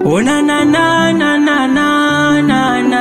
Oh na na na na na na na na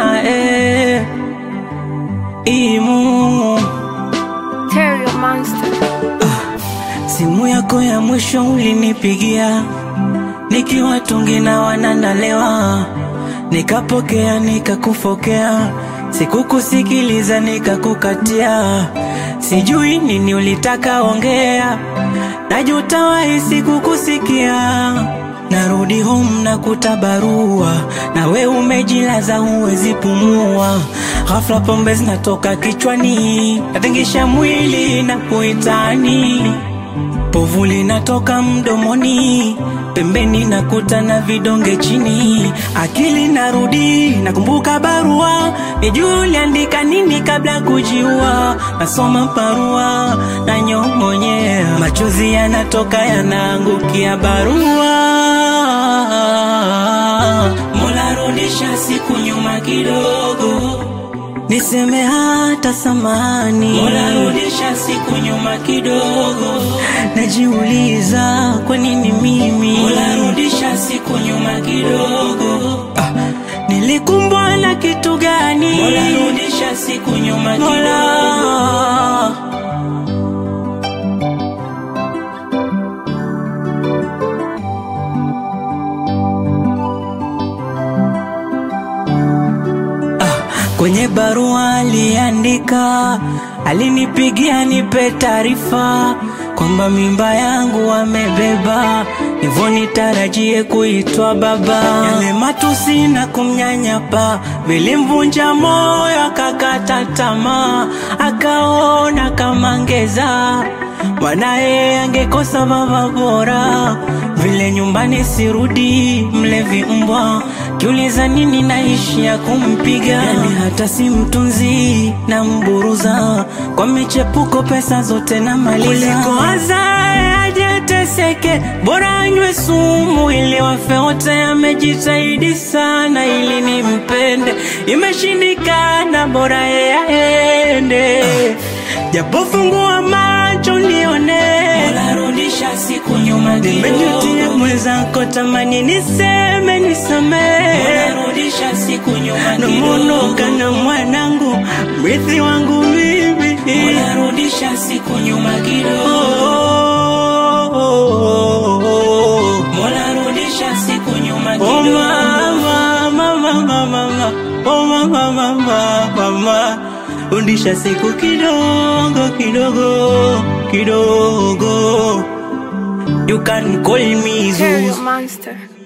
Imu Terry Monster. Simu yako ya mwisho ulinipigia nikiwa tungi na wananalewa, nikapokea nikakufokea, sikukusikiliza nikakukatia. Sijui nini ulitaka ongea, najuta wahi sikukusikia. Narudi home na kutabarua, na we umejilaza huwezi pumua. Ghafla pombe zinatoka kichwani, natingisha mwili na kuitani. Povu linatoka mdomoni, pembeni nakuta na vidonge chini. Akili narudi, nakumbuka barua, nijue uliandika nini kabla kujiua. Nasoma barua, nanyong'onyea, machozi yanatoka yanaangukia barua. Mola rudisha siku nyuma kidogo, niseme hata samani. Mola rudisha siku nyuma kidogo, najiuliza kwa nini mimi. Mola rudisha siku nyuma kidogo, nilikumbwa na kitu gani? Mola rudisha siku nyuma kidogo. Kwenye barua aliandika, alinipigia nipe taarifa kwamba mimba yangu amebeba, hivyo nitarajie kuitwa baba. Yale matusi na kumnyanyapa vilimvunja moyo, akakata tamaa, akaona kama ngeza mwanae angekosa baba bora. Vile nyumbani sirudi, mlevi mbwa, kiuliza nini naishia kumpiga. Yani hata si mtunzi na mburuza, kwa michepuko pesa zote na maliza. Kuliko azae ajeteseke, bora anywe sumu ili wafe wote. Amejitahidi sana ili nimpende, imeshindikana, bora yeye aende. Japo fungua macho nione, Mola rudisha siku nyuma kidogo. Nimejutia mwenzako, tamani niseme nisamehe. Mola rudisha siku nyuma kidogo. Namuonoka na mwanangu, mrithi wangu mimi. Mola rudisha siku nyuma kidogo. Mola rudisha siku nyuma kidogo. Oh mama, mama, mama, oh mama, mama, mama, rudisha siku kidogo, kidogo, kidogo. You can call me Zeus. Terry Monster.